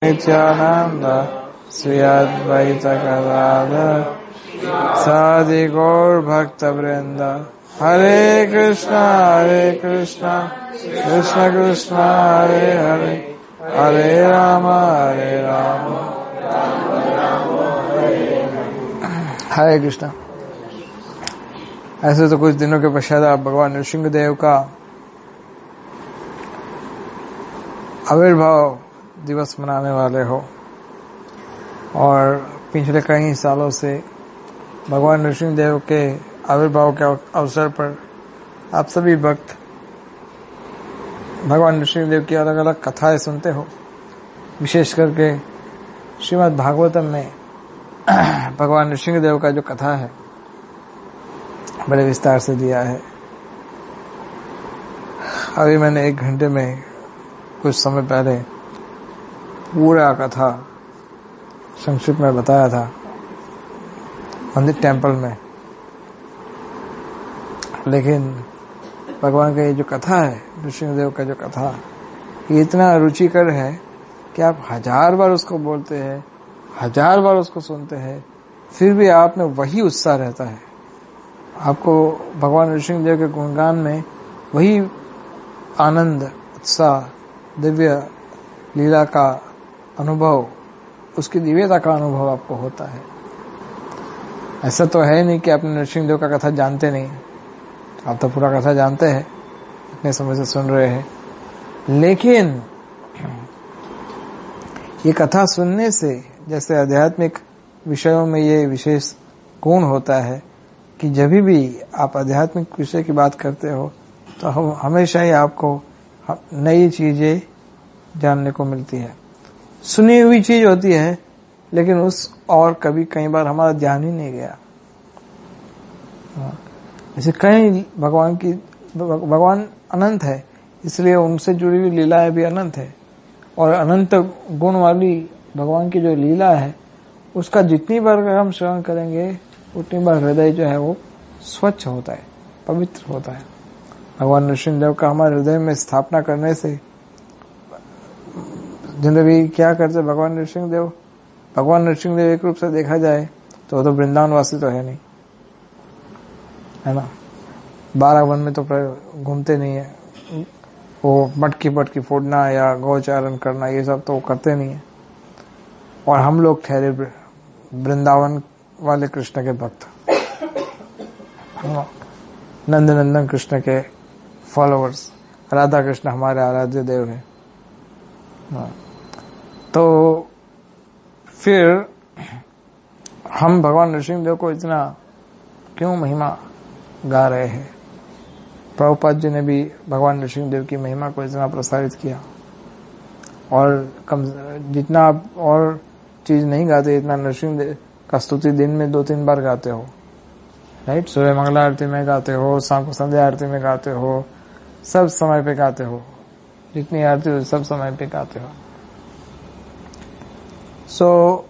नित्यानंद श्री अद्वैत गदाधर सादि गौर भक्त वृंद। हरे कृष्णा कृष्ण कृष्ण हरे हरे, हरे राम हरे कृष्णा। ऐसे तो कुछ दिनों के पश्चात आप भगवान नृसिंहदेव का आविर्भाव दिवस मनाने वाले हो, और पिछले कई सालों से भगवान नृसिंहदेव के आविर्भाव के अवसर पर आप सभी भक्त भगवान नृसिंहदेव की अलग अलग कथाएं सुनते हो। विशेष करके श्रीमद् भागवतम में भगवान नृसिंहदेव का जो कथा है बड़े विस्तार से दिया है। अभी मैंने 1 घंटे में कुछ समय पहले पूरा कथा संक्षिप्त में बताया था मंदिर टेम्पल में, लेकिन भगवान का ये जो कथा है, नृसिंहदेव का जो कथा, ये इतना रुचिकर है कि आप 1000 बार उसको बोलते हैं, 1000 बार उसको सुनते हैं, फिर भी आप में वही उत्साह रहता है। आपको भगवान नृसिंहदेव के गुणगान में वही आनंद, उत्साह, दिव्य लीला का अनुभव, उसकी दिव्यता का अनुभव आपको होता है। ऐसा तो है नहीं कि आप नृसिंहदेव का कथा जानते नहीं, आप तो पूरा कथा जानते हैं, इतने समय से सुन रहे हैं। लेकिन ये कथा सुनने से, जैसे आध्यात्मिक विषयों में ये विशेष गुण होता है कि जब भी आप आध्यात्मिक विषय की बात करते हो तो हमेशा ही आपको नई चीजें जानने को मिलती है। सुनी हुई चीज होती है, लेकिन उस और कभी कई बार हमारा ध्यान ही नहीं गया। ऐसे कई भगवान अनंत है, इसलिए उनसे जुड़ी हुई लीलाएं भी अनंत है, और अनंत गुण वाली भगवान की जो लीला है उसका जितनी बार हम श्रवण करेंगे उतनी बार हृदय जो है वो स्वच्छ होता है, पवित्र होता है। भगवान नृसिंहदेव का हमारे हृदय में स्थापना करने से जिंदगी क्या करते भगवान नृसिंहदेव एक रूप से देखा जाए तो वृंदावनवासी तो है नहीं, है ना। 12 वन में तो घूमते नहीं है, वो मटकी फोड़ना या गौचारण करना ये सब तो करते नहीं है। और हम लोग ठहरे वृंदावन वाले कृष्ण के भक्त, नंदन कृष्ण के फॉलोअर्स। राधा कृष्ण हमारे आराध्य देव है। तो फिर हम भगवान नृसिंहदेव को इतना क्यों महिमा गा रहे हैं? प्रभुपाद जी ने भी भगवान नृसिंहदेव की महिमा को इतना प्रसारित किया, और जितना आप और चीज नहीं गाते, इतना नृसिंहदेव का स्तुति दिन में 2-3 बार गाते हो, राइट। सुबह मंगला आरती में गाते हो, शाम को संध्या आरती में गाते हो, सब समय पे गाते हो, जितनी आरती हो सब समय पे गाते हो। सो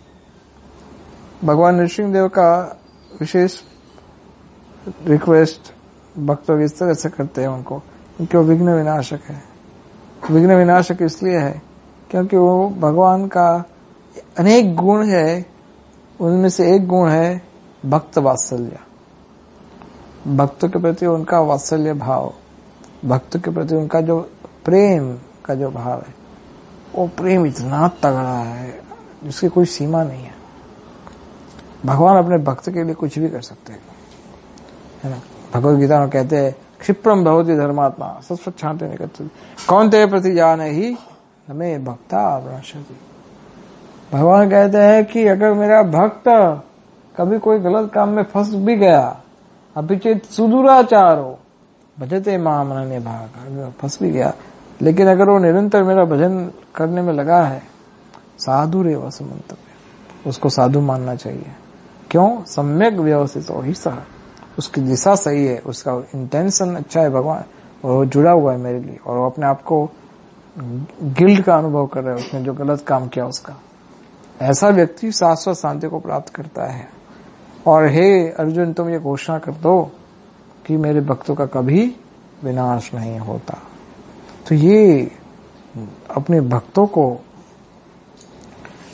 भगवान नृसिंहदेव का विशेष रिक्वेस्ट भक्तों इस तरह से करते हैं उनको, क्योंकि वो विघ्न विनाशक है। विघ्न विनाशक इसलिए है क्योंकि वो भगवान का अनेक गुण है, उनमें से एक गुण है भक्त वात्सल्य। भक्तों के प्रति उनका वात्सल्य भाव, भक्तों के प्रति उनका जो प्रेम का जो भाव है, वो प्रेम इतना तगड़ा है जिसकी कोई सीमा नहीं है। भगवान अपने भक्त के लिए कुछ भी कर सकते हैं, है ना। भगवद गीता में कहते हैं क्षिप्रम भवति धर्मात्मा सत्सत शांति निकटति कौन ते प्रति जाने ही हमें भक्ता प्रणश्यति। भगवान कहते हैं कि अगर मेरा भक्त कभी कोई गलत काम में फंस भी गया, अपिचेत सुदुराचारो भजते माम अनन्य भाग, फंस भी गया, लेकिन अगर वो निरंतर मेरा भजन करने में लगा है, साधु रेव सुमंतव्य, उसको साधु मानना चाहिए। क्यों? सम्यक व्यवस्थित हो ही सह, उसकी दिशा सही है, उसका इंटेंशन अच्छा है भगवान, और वो जुड़ा हुआ है मेरे लिए, और वो अपने आप को गिल्ट का अनुभव कर रहा है उसने जो गलत काम किया उसका। ऐसा व्यक्ति शाश्वत शांति को प्राप्त करता है। और हे अर्जुन, तुम ये घोषणा कर दो कि मेरे भक्तों का कभी विनाश नहीं होता। तो ये अपने भक्तों को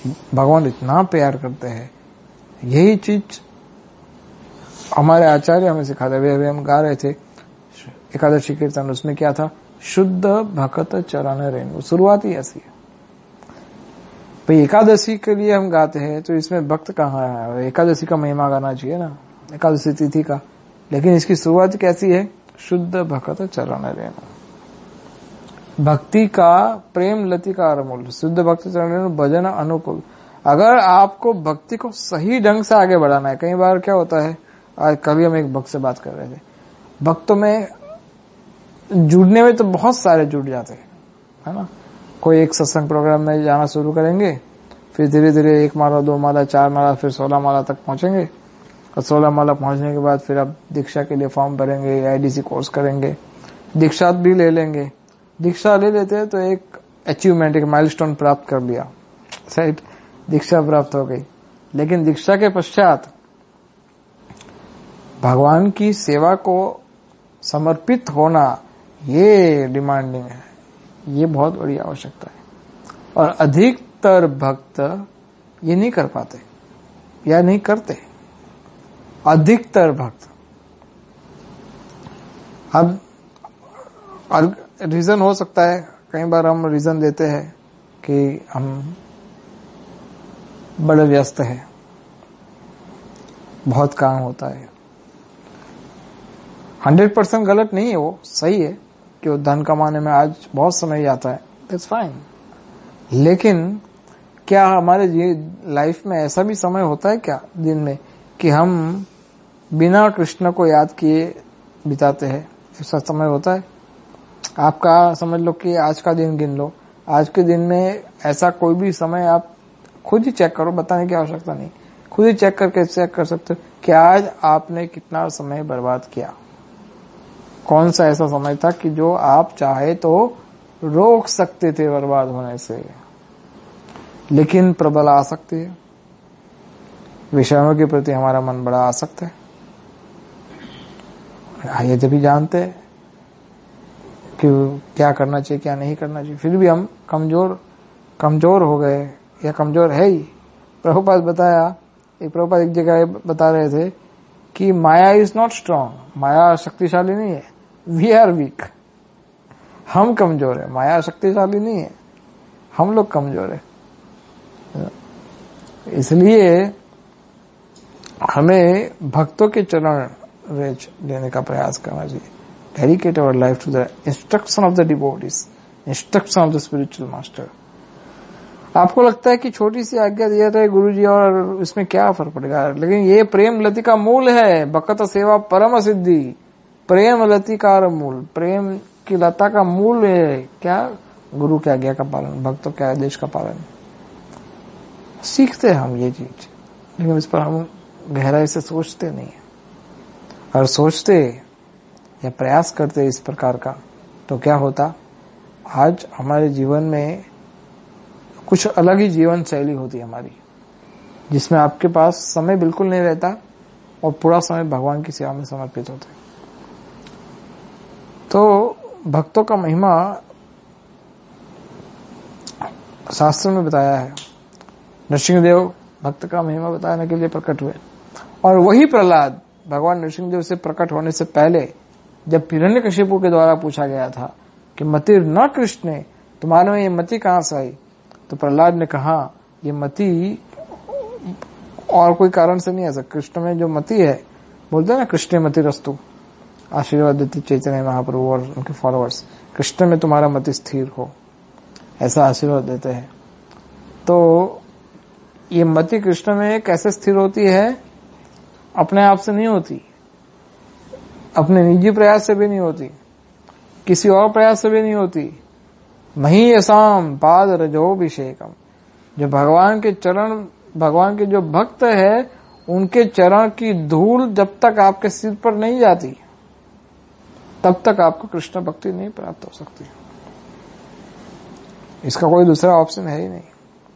भगवान इतना प्यार करते हैं। यही चीज हमारे आचार्य हमें सिखाते हैं। अभी हम गा रहे थे एकादशी कीर्तन, उसमें क्या था, शुद्ध भक्त चरण रेणु, शुरुआत ही ऐसी है। भाई एकादशी के लिए हम गाते हैं तो इसमें भक्त कहाँ है, एकादशी का महिमा गाना चाहिए ना, एकादशी तिथि का, लेकिन इसकी शुरुआत कैसी है, शुद्ध भक्त चरण रेणु, भक्ति का प्रेम लतिकार मूल, शुद्ध भक्त चरण रेणु भजन अनुकूल। अगर आपको भक्ति को सही ढंग से आगे बढ़ाना है, कई बार क्या होता है, आज कल हम एक भक्त से बात कर रहे थे, भक्तों में जुड़ने में तो बहुत सारे जुड़ जाते हैं, है ना। कोई एक सत्संग प्रोग्राम में जाना शुरू करेंगे, फिर धीरे धीरे 1 माला 2 माला 4 माला फिर 16 माला तक पहुंचेंगे, और 16 माला पहुंचने के बाद फिर आप दीक्षा के लिए फॉर्म भरेंगे, आईडीसी कोर्स करेंगे, दीक्षा भी ले लेंगे। दीक्षा ले लेते हैं तो एक अचीवमेंट, एक माइलस्टोन प्राप्त कर लिया, राइट, दीक्षा प्राप्त हो गई। लेकिन दीक्षा के पश्चात भगवान की सेवा को समर्पित होना, ये डिमांडिंग है, ये बहुत बड़ी आवश्यकता है। और अधिकतर भक्त ये नहीं कर पाते या नहीं करते, अधिकतर भक्त। अब रीजन हो सकता है, कई बार हम रीजन देते हैं कि हम बड़े व्यस्त हैं, बहुत काम होता है। 100% गलत नहीं है, वो सही है कि वो धन कमाने में आज बहुत समय जाता है, दैट्स फाइन। लेकिन क्या हमारे लाइफ में ऐसा भी समय होता है क्या दिन में कि हम बिना कृष्ण को याद किए बिताते हैं? ऐसा समय होता है? आपका समझ लो कि आज का दिन गिन लो, आज के दिन में ऐसा कोई भी समय आप खुद ही चेक करो, बताने की आवश्यकता नहीं, खुद ही चेक करके चेक कर सकते हो कि आज आपने कितना समय बर्बाद किया। कौन सा ऐसा समय था कि जो आप चाहे तो रोक सकते थे बर्बाद होने से, लेकिन प्रबल आसक्ति है, विषयों के प्रति हमारा मन बड़ा आसक्त है। ये जब भी जानते हैं कि क्या करना चाहिए क्या नहीं करना चाहिए, फिर भी हम कमजोर हो गए या कमजोर है ही। प्रभुपाद बताया, प्रभुपाद एक जगह बता रहे थे कि Maya is not strong, Maya शक्तिशाली नहीं है, वी आर वीक, हम कमजोर है, माया शक्तिशाली नहीं है, हम लोग कमजोर है। इसलिए हमें भक्तों के चरण रेच लेने का प्रयास करना चाहिए। Dedicate our life to the instruction of the devotees, instruction of the spiritual master. आपको लगता है कि छोटी सी आज्ञा दिया था गुरु जी और इसमें क्या फर्क पड़ेगा, लेकिन ये प्रेम लति का मूल है, भक्त सेवा परम सिद्धि, प्रेम लति का मूल, प्रेम की लता का मूल है क्या, गुरु की आज्ञा का पालन, भक्तों के आदेश का पालन। सीखते हैं हम ये चीज, लेकिन इस पर हम गहराई से सोचते नहीं है। और सोचते या प्रयास करते इस प्रकार का तो क्या होता, आज हमारे जीवन में कुछ अलग ही जीवन शैली होती है हमारी, जिसमें आपके पास समय बिल्कुल नहीं रहता और पूरा समय भगवान की सेवा में समर्पित होता है। तो भक्तों का महिमा शास्त्र में बताया है। नरसिंहदेव भक्त का महिमा बताने के लिए प्रकट हुए, और वही प्रहलाद भगवान नरसिंहदेव से प्रकट होने से पहले जब हिरण्यकशिपु के द्वारा पूछा गया था कि मतिर न कृष्ण, तुम्हारे में ये मति कहां से आई, तो प्रहलाद ने कहा ये मति और कोई कारण से नहीं आ सकता, कृष्ण में जो मति है, बोलते हैं ना कृष्ण मति रस्तु, आशीर्वाद देते चैतन्य महाप्रभु और उनके फॉलोअर्स, कृष्ण में तुम्हारा मति स्थिर हो, ऐसा आशीर्वाद देते हैं। तो ये मति कृष्ण में कैसे स्थिर होती है, अपने आप से नहीं होती, अपने निजी प्रयास से भी नहीं होती, किसी और प्रयास से भी नहीं होती। महीयसाम पाद रजोभिषेकम, जो भगवान के चरण, भगवान के जो भक्त है उनके चरण की धूल जब तक आपके सिर पर नहीं जाती तब तक आपको कृष्ण भक्ति नहीं प्राप्त हो सकती। इसका कोई दूसरा ऑप्शन है ही नहीं।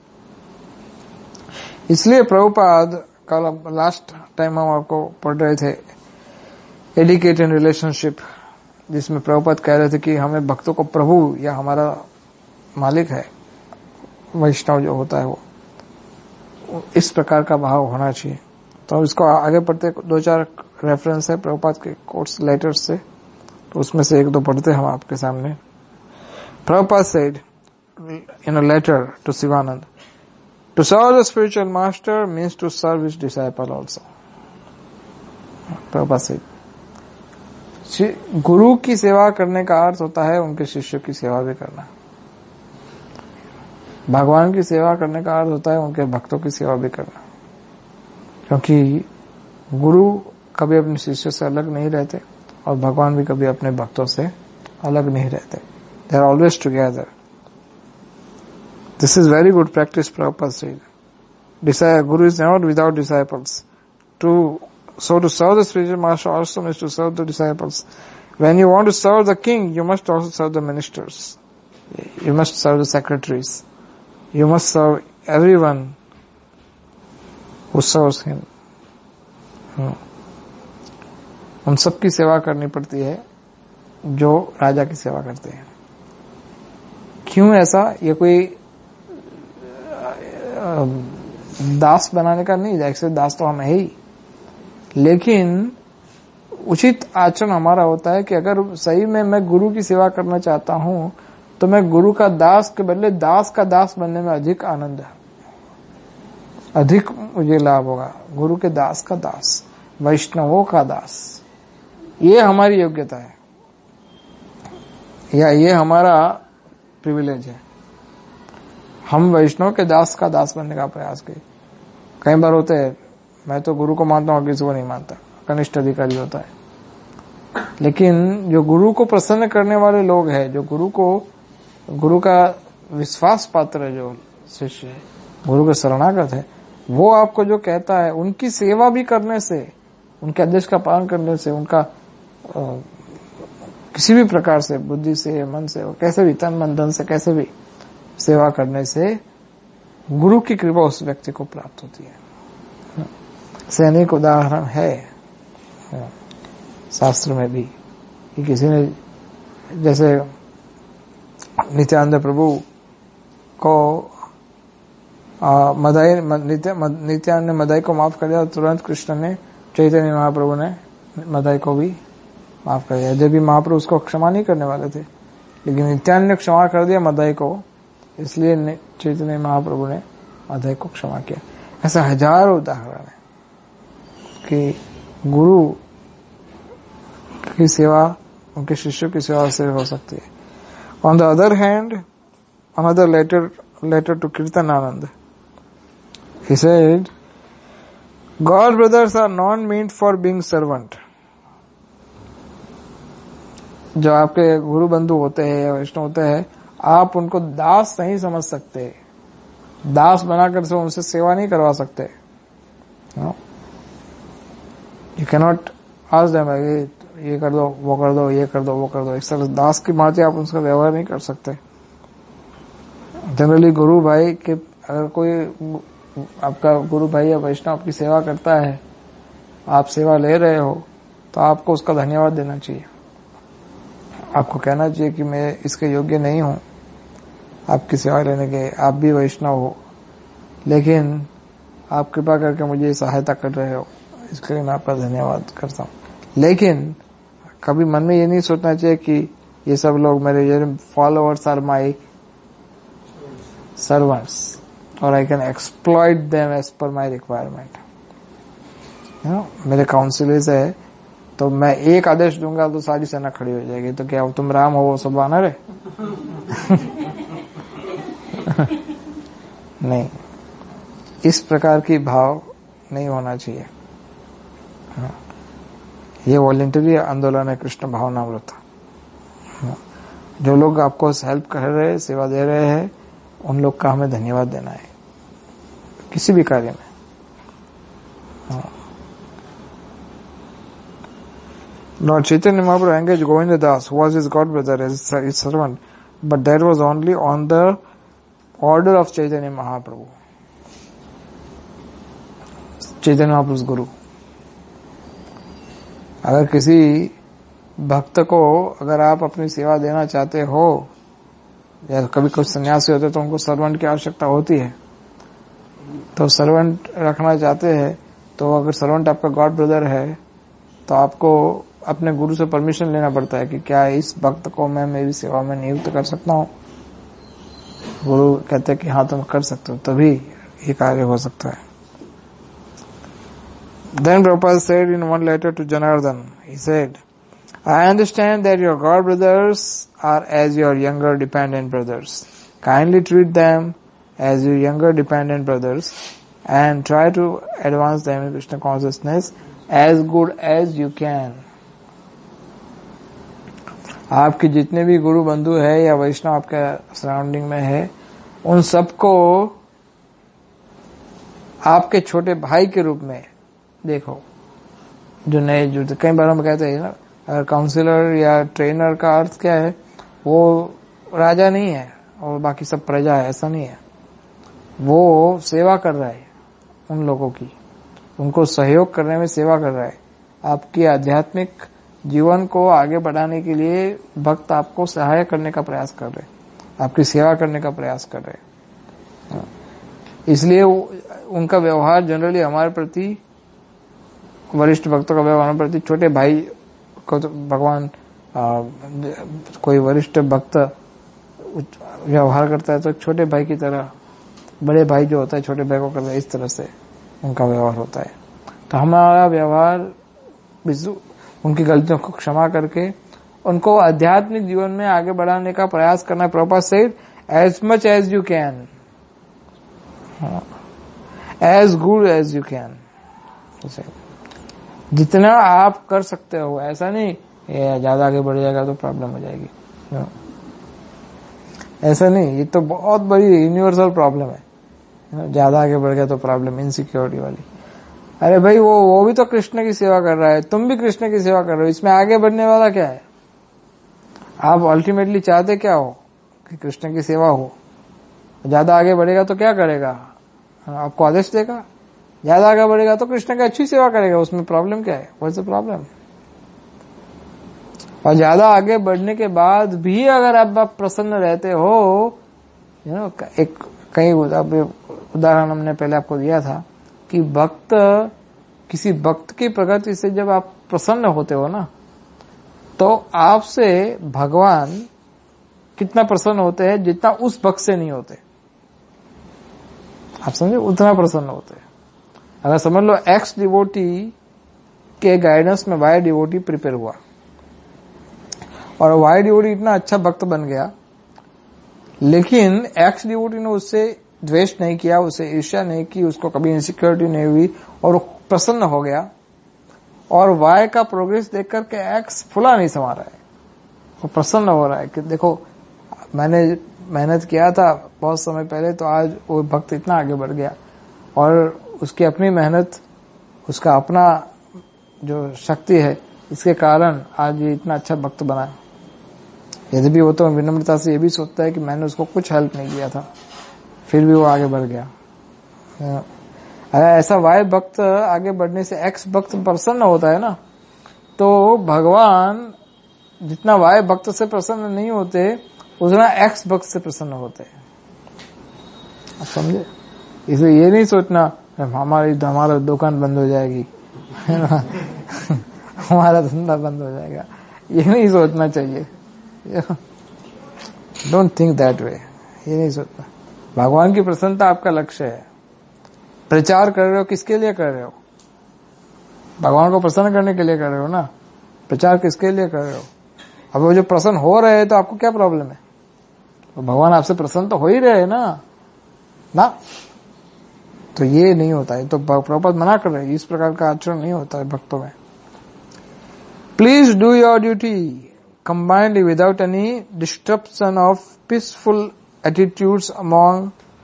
इसलिए प्रभुपाद, कल लास्ट टाइम हम आपको पढ़ रहे थे एडिकेट इन रिलेशनशिप, जिसमें प्रभुपाद कह रहे थे कि हमें भक्तों को प्रभु या हमारा मालिक है, वैष्णव जो होता है वो, इस प्रकार का भाव होना चाहिए। तो इसको आगे पढ़ते, 2-4 रेफरेंस है प्रभुपाद के कोट्स लेटर्स से, तो उसमें से 1-2 पढ़ते हम आपके सामने। Prabhupada said in a letter to Sivanand, to serve the spiritual master means to serve his disciple also. Prabhupada said, गुरु की सेवा करने का अर्थ होता है उनके शिष्यों की सेवा भी करना। भगवान की सेवा करने का अर्थ होता है उनके भक्तों की सेवा भी करना, क्योंकि गुरु कभी अपने शिष्यों से अलग नहीं रहते और भगवान भी कभी अपने भक्तों से अलग नहीं रहते। They are always together. This is very good practice, Prabhupada said. Guru is never without disciples. So to serve the spiritual master also means to serve the disciples. When you want to serve the king, you must also serve the ministers. You must serve the secretaries. You must serve everyone who serves him. उन सबकी सेवा करनी पड़ती है जो राजा की सेवा करते हैं। क्यों ऐसा? ये कोई दास बनाने का नहीं, जैसे दास तो हम है ही, लेकिन उचित आचरण हमारा होता है कि अगर सही में मैं गुरु की सेवा करना चाहता हूं तो मैं गुरु का दास के बदले दास का दास बनने में अधिक आनंद है, अधिक मुझे लाभ होगा। गुरु के दास का दास, वैष्णवों का दास, ये हमारी योग्यता है या ये हमारा प्रिविलेज है। हम वैष्णव के दास का दास बनने का प्रयास करें। कई बार होते हैं, मैं तो गुरु को मानता हूं, किसी को नहीं मानता, कनिष्ठ अधिकारी होता है, लेकिन जो गुरु को प्रसन्न करने वाले लोग हैं, जो गुरु का विश्वास पात्र है, जो शिष्य है, गुरु के शरणागत है, वो आपको जो कहता है उनकी सेवा भी करने से, उनके आदेश का पालन करने से, उनका किसी भी प्रकार से, बुद्धि से, मन से, कैसे भी, तन मन धन से कैसे भी सेवा करने से गुरु की कृपा उस व्यक्ति को प्राप्त होती है। ऐसे अनेक उदाहरण है शास्त्र में भी कि किसी ने, जैसे नित्यानंद प्रभु को नित्यानंद ने मदाई को माफ कर दिया, तुरंत कृष्ण ने, चैतन्य महाप्रभु ने मदाई को भी माफ कर दिया। जब भी महाप्रभु उसको क्षमा नहीं करने वाले थे, लेकिन नित्यानंद ने क्षमा कर दिया मदाई को, इसलिए चैतन्य महाप्रभु ने मदाई को क्षमा किया। ऐसा हजारों उदाहरण है कि गुरु की सेवा उनके शिष्यों की सेवा से हो सकती है। On the other hand, another letter to Kirtanananda, he said, God brothers are not meant for being servant. जो आपके गुरु बंधु होते हैं या वैष्णव होते हैं, आप उनको दास नहीं समझ सकते, दास बनाकर से उनसे सेवा नहीं करवा सकते। You cannot ask them, ये कर दो, वो कर दो, ये कर दो, वो कर दो। एक तरह दास की भांति आप उनका व्यवहार नहीं कर सकते। जनरली गुरु भाई के, अगर कोई आपका गुरु भाई या वैष्णव आपकी सेवा करता है, आप सेवा ले रहे हो, तो आपको उसका धन्यवाद देना चाहिए। आपको कहना चाहिए कि मैं इसके योग्य नहीं हूं आपकी सेवा लेने के, आप भी वैष्णव हो, लेकिन आप कृपा करके मुझे सहायता कर रहे हो, इसके लिए मैं आपका धन्यवाद करता हूं। लेकिन कभी मन में ये नहीं सोचना चाहिए कि ये सब लोग मेरे फॉलोअर्स आर माई सर्वेंट्स और I can exploit them as per my requirement. मेरे काउंसिलर्स है, तो मैं एक आदेश दूंगा तो सारी सेना खड़ी हो जाएगी, तो क्या तुम राम हो वो सब वानर है? नहीं, इस प्रकार की भाव नहीं होना चाहिए। ये वॉलंटरी आंदोलन है कृष्ण भावनामृत। जो लोग आपको हेल्प कर रहे हैं, सेवा दे रहे हैं, उन लोग का हमें धन्यवाद देना है किसी भी कार्य में। Lord Chaitanya Mahaprabhu engaged Govinda Das, who was his god brother, as his servant, but that was only on the order of Chaitanya Mahaprabhu. Chaitanya Mahaprabhu's guru. अगर किसी भक्त को अगर आप अपनी सेवा देना चाहते हो, या कभी कुछ सन्यासी होते तो उनको सर्वेंट की आवश्यकता होती है, तो तो सर्वेंट रखना चाहते हैं, तो अगर सर्वेंट आपका गॉड ब्रदर है तो आपको अपने गुरु से परमिशन लेना पड़ता है कि क्या इस भक्त को मैं मेरी सेवा में नियुक्त कर सकता हूँ। गुरु कहते हैं कि हाँ तुम कर सकते हो, तभी ये कार्य हो सकता है। Then Prabhupada said in one letter to Janardhan, he said, I understand that your god brothers are as your younger dependent brothers. Kindly treat them as your younger dependent brothers and try to advance them in Krishna consciousness as good as you can. आपके जितने भी गुरु बंधु है या वैष्णव आपके surrounding में है, उन सबको आपके छोटे भाई के रूप में देखो। जो नए जुड़ते, कई बार हम कहते हैं ना, काउंसलर या ट्रेनर का अर्थ क्या है, वो राजा नहीं है और बाकी सब प्रजा है, ऐसा नहीं है। वो सेवा कर रहा है उन लोगों की, उनको सहयोग करने में सेवा कर रहा है। आपकी आध्यात्मिक जीवन को आगे बढ़ाने के लिए भक्त आपको सहाय करने का प्रयास कर रहे, आपकी सेवा करने का प्रयास कर रहे। इसलिए उनका व्यवहार जनरली हमारे प्रति, वरिष्ठ भक्तों का व्यवहार हमारे प्रति, छोटे भाई को तो भगवान कोई वरिष्ठ भक्त व्यवहार करता है तो छोटे भाई की तरह, बड़े भाई जो होता है छोटे भाई को करता है, इस तरह से उनका व्यवहार होता है। तो हमारा व्यवहार उनकी गलतियों को क्षमा करके उनको आध्यात्मिक जीवन में आगे बढ़ाने का प्रयास करना। Prabhupada said, as much as you can, as good as you can, जितना आप कर सकते हो। ऐसा नहीं ये ज्यादा आगे बढ़ जाएगा तो प्रॉब्लम हो जाएगी, ऐसा नहीं। ये तो बहुत बड़ी यूनिवर्सल प्रॉब्लम है, ज्यादा आगे बढ़ गया तो प्रॉब्लम, इनसिक्योरिटी वाली। अरे भाई वो भी तो कृष्ण की सेवा कर रहा है, तुम भी कृष्ण की सेवा कर रहे हो, इसमें आगे बढ़ने वाला क्या है? आप अल्टीमेटली चाहते क्या हो कि कृष्ण की सेवा हो। ज्यादा आगे बढ़ेगा तो क्या करेगा? आपको आदेश देगा। ज्यादा आगे बढ़ेगा तो कृष्ण की अच्छी सेवा करेगा, उसमें प्रॉब्लम क्या है? What's the problem? और ज्यादा आगे बढ़ने के बाद भी अगर आप प्रसन्न रहते हो, एक कई उदाहरण हमने पहले आपको दिया था कि किसी भक्त की प्रगति से जब आप प्रसन्न होते हो ना, तो आपसे भगवान कितना प्रसन्न होते हैं, जितना उस भक्त से नहीं होते। आप समझे? उतना प्रसन्न होते हैं। अगर समझ लो एक्स डिवोटी के गाइडेंस में वाई डिवोटी प्रिपेयर हुआ और वाई डिवोटी इतना अच्छा भक्त बन गया, लेकिन एक्स डिवोटी ने उससे द्वेष नहीं किया, उसे ईर्ष्या नहीं की, उसको कभी इनसिक्योरिटी नहीं हुई और वो प्रसन्न हो गया, और वाई का प्रोग्रेस देख करके एक्स फुला नहीं समा रहा है, वो प्रसन्न हो रहा है कि देखो मैंने मेहनत किया था बहुत समय पहले, तो आज वो भक्त इतना आगे बढ़ गया, और उसकी अपनी मेहनत, उसका अपना जो शक्ति है, इसके कारण आज ये इतना अच्छा भक्त बना। यद्यपि वो तो विनम्रता से ये भी सोचता है कि मैंने उसको कुछ हेल्प नहीं किया था, फिर भी वो आगे बढ़ गया। अगर ऐसा वाई भक्त आगे बढ़ने से एक्स भक्त प्रसन्न होता है ना, तो भगवान जितना वाई भक्त से प्रसन्न नहीं होते, उतना एक्स भक्त से प्रसन्न होते हैं। आप समझे? इसलिए ये नहीं सोचना हमारा दुकान बंद हो जाएगी हमारा धंधा बंद हो जाएगा, ये नहीं सोचना चाहिए। डोंट थिंक दैट वे, ये नहीं सोचना। भगवान की प्रसन्नता आपका लक्ष्य है। प्रचार कर रहे हो, किसके लिए कर रहे हो? भगवान को प्रसन्न करने के लिए कर रहे हो ना। प्रचार किसके लिए कर रहे हो? अब वो जो प्रसन्न हो रहे हैं तो आपको क्या प्रॉब्लम है? तो भगवान आपसे प्रसन्न तो हो ही रहे हैं ना। तो ये नहीं होता है, तो प्रभुपाद मना कर रहे हैं, इस प्रकार का आचरण नहीं होता है भक्तों में। Please do your duty combinedly without any disruption of peaceful attitudes among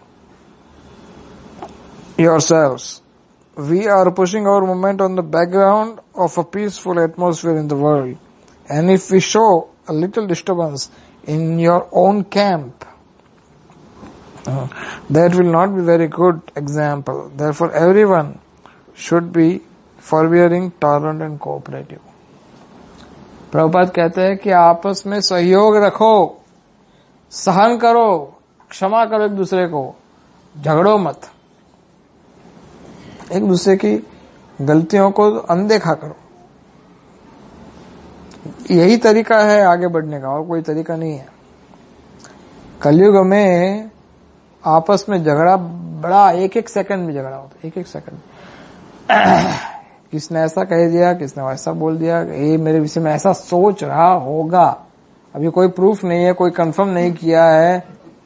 yourselves. We are pushing our movement on the background of a peaceful atmosphere in the world. And if we show a little disturbance in your own camp, that will not be very good example. Therefore, everyone should be forbearing, tolerant and cooperative. Prabhupada कहते हैं कि आपस में सहयोग रखो, सहन करो, क्षमा करो एक दूसरे को, झगड़ो मत। एक दूसरे की गलतियों को अनदेखा करो। यही तरीका है आगे बढ़ने का, और कोई तरीका नहीं है। कलयुग में आपस में झगड़ा बड़ा, एक एक सेकंड में झगड़ा होता है, एक एक सेकंड। किसने ऐसा कह दिया, किसने वैसा बोल दिया, ये मेरे विषय में ऐसा सोच रहा होगा। अभी कोई प्रूफ नहीं है, कोई कंफर्म नहीं किया है,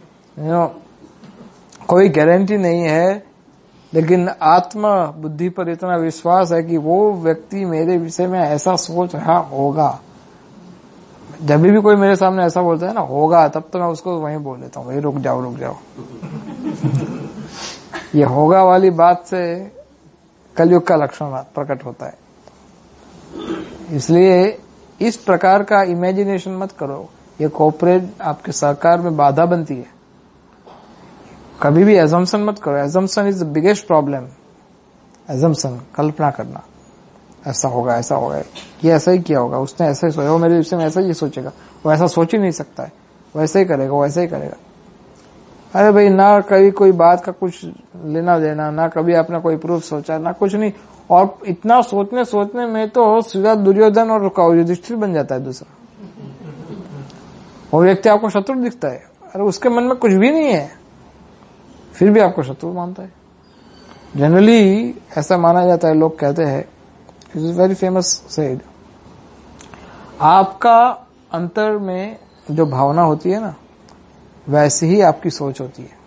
कोई गारंटी नहीं है, लेकिन आत्मा बुद्धि पर इतना विश्वास है कि वो व्यक्ति मेरे विषय में ऐसा सोच रहा होगा। जब भी कोई मेरे सामने ऐसा बोलता है ना होगा, तब तो मैं उसको वहीं बोल देता हूँ, भाई रुक जाओ। ये होगा वाली बात से कलयुग का लक्षण प्रकट होता है। इसलिए इस प्रकार का इमेजिनेशन मत करो, ये कॉर्पोरेट आपके सरकार में बाधा बनती है। कभी भी एजम्पशन मत करो, assumption is the biggest problem. Assumption, कल्पना करना, ऐसा होगा, ये ऐसा ही किया होगा, उसने ऐसा ही सोचा, वो मेरे विषय में ऐसा ही सोचेगा, वो ऐसा सोच ही नहीं सकता है, वैसे ही करेगा, वैसे ही करेगा। अरे भाई, ना कभी कोई बात का कुछ लेना देना, ना कभी आपने कोई प्रूफ सोचा, ना कुछ नहीं, और इतना सोचने में तो सीधा दुर्योधन और युधिष्ठिर बन जाता है दूसरा। वो व्यक्ति आपको शत्रु दिखता है, अरे उसके मन में कुछ भी नहीं है, फिर भी आपको शत्रु मानता है। जनरली ऐसा माना जाता है, लोग कहते हैं, it is very famous said, आपका अंतर में जो भावना होती है ना, वैसे ही आपकी सोच होती है।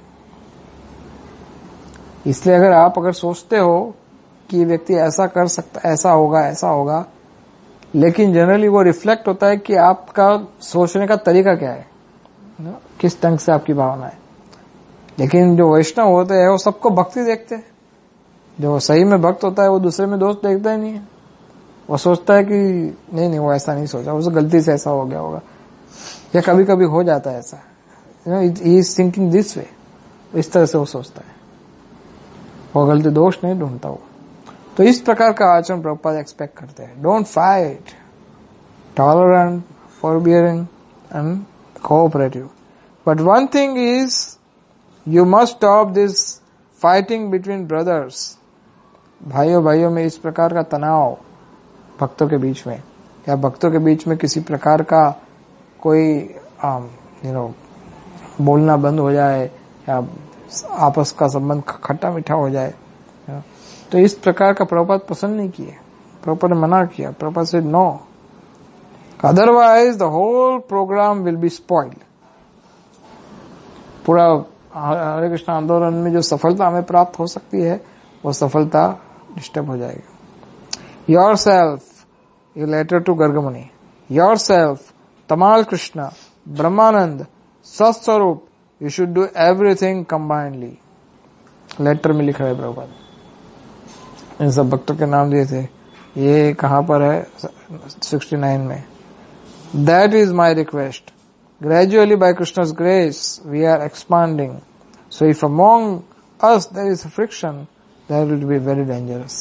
इसलिए अगर सोचते हो कि ये व्यक्ति ऐसा कर सकता, ऐसा होगा, लेकिन जनरली वो रिफ्लेक्ट होता है कि आपका सोचने का तरीका क्या है, किस ढंग से आपकी भावना है। लेकिन जो वैष्णव होते हैं वो सबको भक्ति देखते हैं। जो सही में भक्त होता है वो दूसरे में दोष देखता ही नहीं है। वो सोचता है कि नहीं वो ऐसा नहीं सोचा, उससे गलती से ऐसा हो गया होगा, या कभी कभी हो जाता है ऐसा, he is thinking this way, इस तरह से वो सोचता है, वो गलती दोष नहीं ढूंढता वो। तो इस प्रकार का आचरण प्रभुपाद एक्सपेक्ट करते हैं। Don't fight, tolerant, forbearing and cooperative. But one thing is, you must stop this fighting between brothers. भाइयों में इस प्रकार का तनाव भक्तों के बीच में, या भक्तों के बीच में किसी प्रकार का कोई बोलना बंद हो जाए, या आपस का संबंध खट्टा मीठा हो जाए, तो इस प्रकार का प्रभुपाद पसंद नहीं किए। प्रभुपाद ने मना किया। प्रभुपाद से no, otherwise the whole program will be spoiled. पूरा हरे कृष्ण आंदोलन में जो सफलता हमें प्राप्त हो सकती है, वो सफलता डिस्टर्ब हो जाएगी। Yourself, a letter to Gargamuni. Yourself, Tamal Krishna, Brahmanand, Satswarup, you should do everything combinedly. Letter में लिखा है प्रभुपाद। इन सब भक्तों के नाम दिए थे। ये कहाँ पर है? 69 में। That is my request. Gradually by Krishna's grace, we are expanding. So if among us there is friction, that will be very dangerous.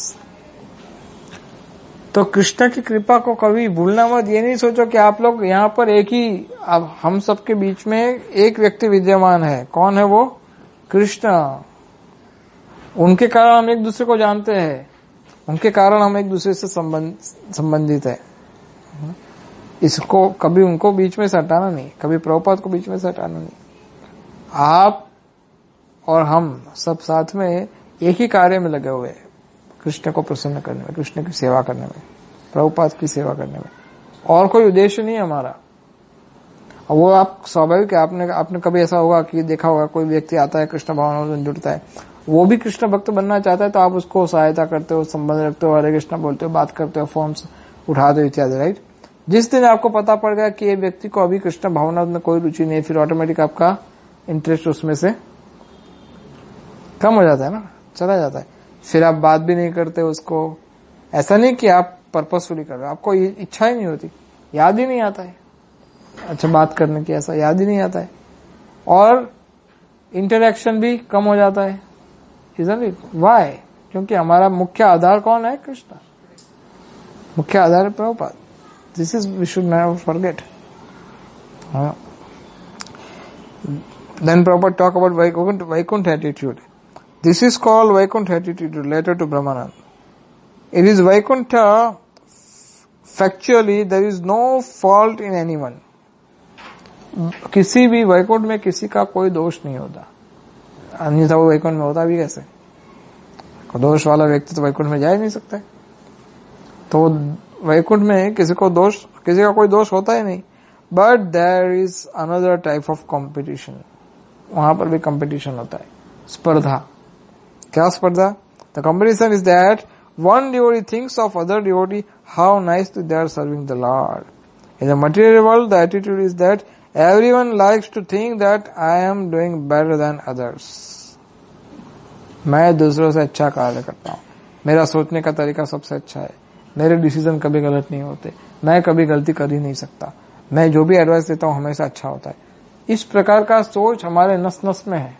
तो कृष्ण की कृपा को कभी भूलना मत। ये नहीं सोचो कि आप लोग यहाँ पर एक ही, अब हम सबके बीच में एक व्यक्ति विद्यमान है। कौन है वो? कृष्ण। उनके कारण हम एक दूसरे को जानते हैं, उनके कारण हम एक दूसरे से संबंधित है। इसको कभी उनको बीच में से हटाना नहीं, कभी प्रभुपाद को बीच में से हटाना नहीं। आप और हम सब साथ में एक ही कार्य में लगे हुए हैं, कृष्ण को प्रसन्न करने में, कृष्ण की सेवा करने में, प्रभुपाद की सेवा करने में। और कोई उद्देश्य नहीं है हमारा। वो आप स्वाभाविक है, आपने कभी ऐसा होगा कि देखा होगा, कोई व्यक्ति आता है, कृष्ण भावना में जुड़ता है, वो भी कृष्ण भक्त बनना चाहता है, तो आप उसको सहायता करते हो, संबंध रखते हो, हरे कृष्ण बोलते हो, बात करते हो, फॉर्म्स उठाते हो इत्यादि, राइट। जिस दिन आपको पता पड़ गया कि ये व्यक्ति को अभी कृष्ण भावना में कोई रुचि नहीं, फिर ऑटोमेटिक आपका इंटरेस्ट उसमें से कम हो जाता है ना, चला जाता है। फिर आप बात भी नहीं करते उसको। ऐसा नहीं कि आप पर्पसफुली कर रहे हो, आपको इच्छा ही नहीं होती, याद ही नहीं आता है अच्छा बात करने की, ऐसा याद ही नहीं आता है, और इंटरेक्शन भी कम हो जाता है। Isn't it? व्हाई? क्योंकि हमारा मुख्य आधार कौन है? कृष्ण। मुख्य आधार है Prabhupada. This is we should never forget. Then Prabhupada talk about Vaikuntha attitude. This is called Vaikuntha attitude related to Brahmanand. It is Vaikuntha, factually there is no fault in anyone. किसी भी वैकुंठ में किसी का कोई दोष नहीं होता, अन्यथा वो वैकुंठ में होता भी कैसे? दोष वाला व्यक्ति तो वैकुंठ में जा ही नहीं सकता। तो वैकुंठ में किसी का कोई दोष होता ही नहीं। But there is another type of competition, वहां पर भी कंपटीशन होता है, स्पर्धा। क्या स्पर्धा? The competition is that one devotee thinks of other devotee how nicely they are serving the Lord. In the material world the attitude is that everyone likes to think that I am doing better than others. मैं दूसरों से अच्छा कार्य करता हूं, मेरा सोचने का तरीका सबसे अच्छा है, मेरे डिसीजन कभी गलत नहीं होते, मैं कभी गलती कर ही नहीं सकता, मैं जो भी एडवाइस देता हूं हमेशा अच्छा होता है। इस प्रकार का सोच हमारे नस नस में है।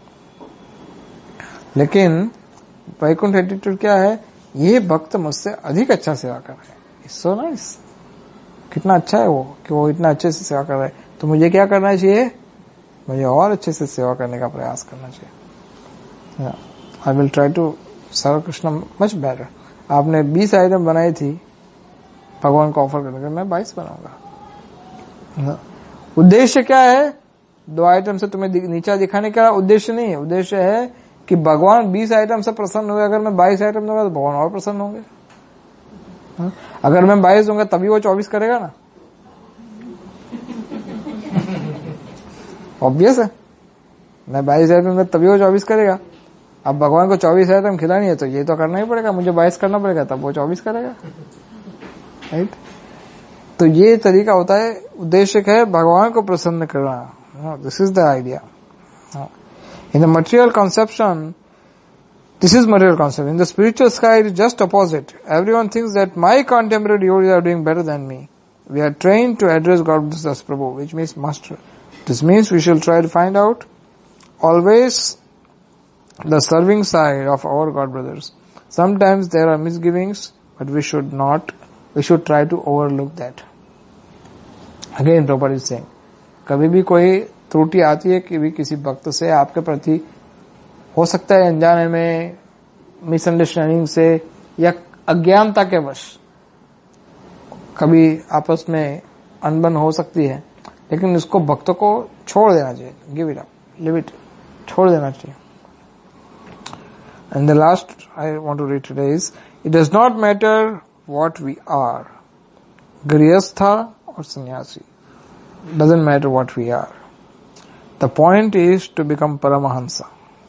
लेकिन वैकुंठ एटीट्यूड क्या है? ये भक्त मुझसे अधिक अच्छा सेवा कर रहे हैं, इट्स सो नाइस। कितना अच्छा है वो कि वो इतना अच्छे से सेवा कर रहे हैं, तो मुझे क्या करना चाहिए? मुझे और अच्छे से सेवा करने का प्रयास करना चाहिए। I will try to serve Krishna much better. आपने 20 आइटम बनाई थी भगवान को ऑफर करने के, मैं 22 बनाऊंगा। उद्देश्य क्या है? 2 आइटम से तुम्हें नीचा दिखाने का उद्देश्य नहीं है। उद्देश्य है कि भगवान 20 आइटम से प्रसन्न हुए, अगर मैं 22 आइटम दूंगा तो भगवान और प्रसन्न होंगे। अगर मैं 22 दूंगा तभी वो 24 करेगा ना, ऑब्वियस है। मैं 22 आइटम दूंगा तभी वो 24 करेगा। अब भगवान को 24 आइटम खिलानी है तो ये तो करना ही पड़ेगा, मुझे 22 करना पड़ेगा, तब वो 24 करेगा, राइट? तो ये तरीका होता है। उद्देश्य है भगवान को प्रसन्न करना। This is the idea. In the material conception, this is material concept. In the spiritual sky it is just opposite. Everyone thinks that my contemporary devotees are doing better than me. We are trained to address God as Prabhu, which means master. This means we shall try to find out always the serving side of our God brothers. Sometimes there are misgivings, but we should try to overlook that. Again, Prabhupada is saying, कभी भी कोई त्रुटि आती है कि भी किसी भक्त से आपके प्रति, हो सकता है अनजाने में, मिसअंडरस्टैंडिंग से या अज्ञानता के वश कभी आपस में अनबन हो सकती है, लेकिन इसको भक्तों को छोड़ देना चाहिए। Give it up, leave it, छोड़ देना चाहिए। And the last I want to read today is, it does not matter what we are, Grihastha or Sannyasi, doesn't matter what we are. The point is to become Paramahansa,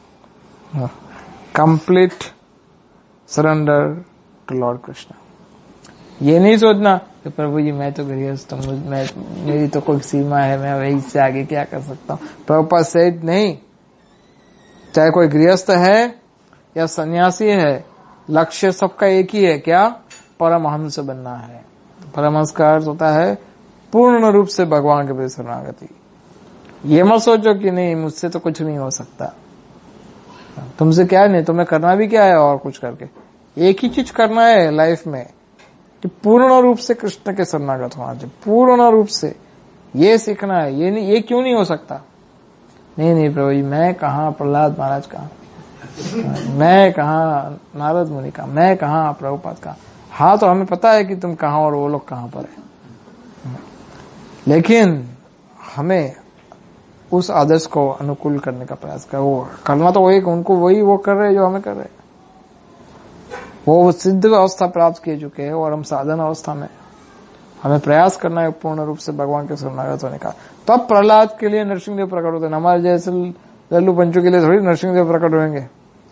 complete surrender to Lord Krishna. ये नहीं सोचना कि प्रभु जी मैं तो गृहस्थ हूँ, मेरी तो कोई सीमा है, मैं वही से आगे क्या कर सकता हूँ। प्रभुपाद सेठ नहीं, चाहे कोई गृहस्थ है या सन्यासी है, लक्ष्य सबका एक ही है, क्या? परमहंस बनना है। परमहंस का अर्थ होता है पूर्ण रूप से भगवान के प्रति शरणागति। ये मत सोचो कि नहीं मुझसे तो कुछ नहीं हो सकता, तुमसे क्या नहीं, तुम्हें करना भी क्या है और कुछ करके, एक ही चीज करना है लाइफ में कि पूर्ण रूप से कृष्ण के शरणागत होना चाहिए, पूर्ण रूप से। ये सीखना है। ये नहीं, ये क्यों नहीं हो सकता? नहीं प्रभु जी, मैं कहाँ प्रहलाद महाराज का, मैं कहाँ नारद मुनि का, मैं कहाँ प्रभुपाद का। हाँ, तो हमें पता है कि तुम कहाँ और वो लोग कहाँ पर है, लेकिन हमें उस आदर्श को अनुकूल करने का प्रयास करना तो वही, उनको वही वो कर रहे हैं जो हमें कर रहे हैं। वो सिद्ध अवस्था प्राप्त किए चुके हैं और हम साधन अवस्था में, हमें प्रयास करना है पूर्ण रूप से भगवान के शरणागत होने का। तब प्रहलाद के लिए नरसिंहदेव प्रकट होते हैं, हमारे जैसे लल्लू पंचू के लिए थोड़ी नरसिंहदेव प्रकट होंगे।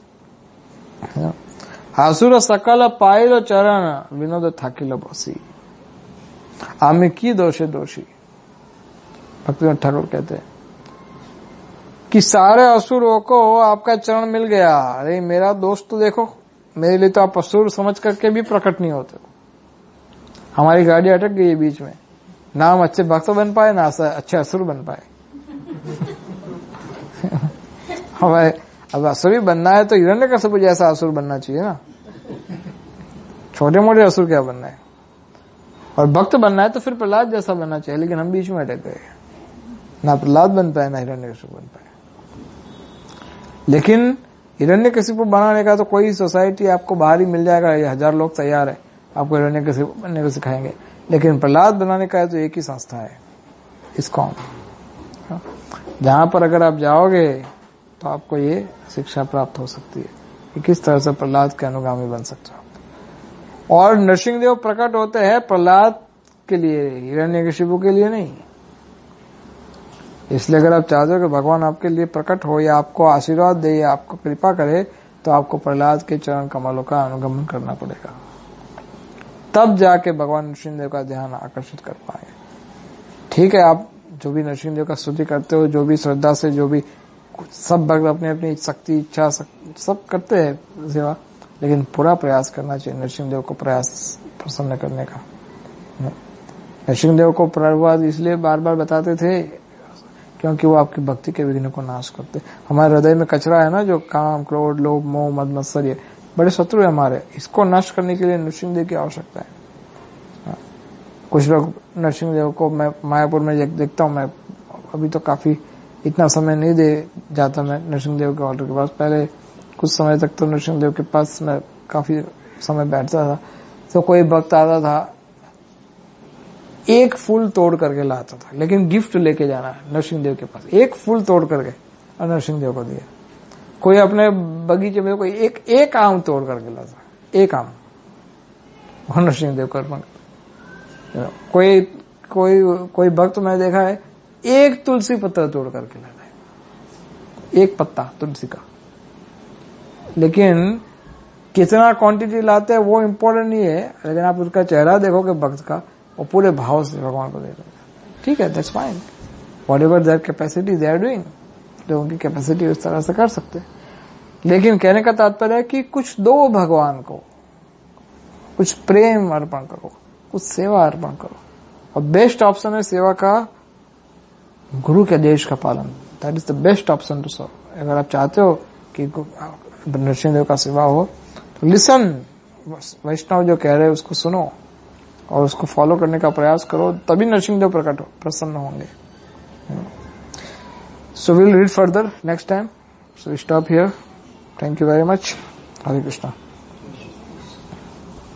आसुर सकल पाइल चरण विनोद थाकिल बसी, आमे की दोषे दोषी। भक्तिनाथ ठाकुर कहते हैं कि सारे असुरों को आपका चरण मिल गया, अरे मेरा दोष तो देखो, मेरे लिए तो आप असुर समझ करके भी प्रकट नहीं होते। हमारी गाड़ी अटक गई है बीच में, ना हम अच्छे भक्त बन पाए, ना अच्छे असुर बन पाए। हमारे अब असुर बनना है तो हिरण्यकश्यप जैसा असुर बनना चाहिए ना, छोटे मोटे असुर क्या बनना है। और भक्त बनना है तो फिर प्रहलाद जैसा बनना चाहिए, लेकिन हम बीच में अटक गए, ना प्रहलाद बन पाए ना हिरण्यकश्यप बन पाए। लेकिन हिरण्यकशिपु बनाने का तो कोई सोसाइटी आपको बाहर ही मिल जाएगा, ये 1000 लोग तैयार है आपको हिरण्यकशिपु बनने को सिखाएंगे, लेकिन प्रहलाद बनाने का है तो एक ही संस्था है, ISKCON। जहां पर अगर आप जाओगे तो आपको ये शिक्षा प्राप्त हो सकती है कि किस तरह से प्रहलाद के अनुगामी बन सकते हो। और नरसिंहदेव प्रकट होते हैं प्रहलाद के लिए, हिरण्यकशिपु के लिए नहीं। इसलिए अगर आप चाहते हो कि भगवान आपके लिए प्रकट हो या आपको आशीर्वाद दे या आपको कृपा करे, तो आपको प्रहलाद के चरण कमलों का अनुगमन करना पड़ेगा, तब जाके भगवान नरसिंहदेव का ध्यान आकर्षित कर पाएंगे। ठीक है, आप जो भी नरसिंहदेव का स्तुति करते हो, जो भी श्रद्धा से, जो भी सब भक्त अपनी अपनी शक्ति इच्छा सब करते हैं सेवा, लेकिन पूरा प्रयास करना चाहिए नरसिंहदेव को प्रसन्न करने का। नरसिंहदेव को प्रभुपाद इसलिए बार बार बताते थे क्योंकि वो आपकी भक्ति के विघ्न को नाश करते। हमारे हृदय में कचरा है ना, जो काम, क्रोध, लोभ, मोह, मद, मत्सर्य, बड़े शत्रु है हमारे, इसको नष्ट करने के लिए नरसिंहदेव की आवश्यकता है। कुछ लोग नरसिंहदेव को, मैं मायापुर में देखता हूँ, मैं अभी तो काफी इतना समय नहीं दे जाता मैं नरसिंहदेव के ऑल्टर के पास, पहले कुछ समय तक तो नरसिंहदेव के पास मैं काफी समय बैठता था। तो कोई भक्त आता था, एक फूल तोड़ करके लाता था, लेकिन गिफ्ट लेके जाना है नरसिंहदेव के पास, एक फूल तोड़ करके और नरसिंहदेव को दिया। कोई अपने बगीचे में कोई एक आम तोड़ करके लाता, एक आम, और नरसिंहदेव को अर्पण। कोई भक्त मैं देखा है एक तुलसी पत्ता तोड़ करके लाता है, एक पत्ता तुलसी का, लेकिन कितना क्वांटिटी लाते हैं वो इम्पोर्टेंट नहीं है, लेकिन आप उसका चेहरा देखोगे भक्त का, वो पूरे भाव से भगवान को दे रहे हैं। ठीक है, that's fine, whatever their capacity they are doing, जो उनकी कैपेसिटी उस तरह से कर सकते हैं। लेकिन कहने का तात्पर्य है कि कुछ दो भगवान को, कुछ प्रेम अर्पण करो, कुछ सेवा अर्पण करो, और बेस्ट ऑप्शन है सेवा का गुरु के आदेश का पालन। That is the best option to serve. अगर आप चाहते हो कि नरसिंहदेव का सेवा हो तो लिसन, वैष्णव जो कह रहे हैं उसको सुनो और उसको फॉलो करने का प्रयास करो, तभी नरसिंहदेव प्रसन्न होंगे। So we'll read further next time. So we stop here. Thank you very much. Hare Krishna.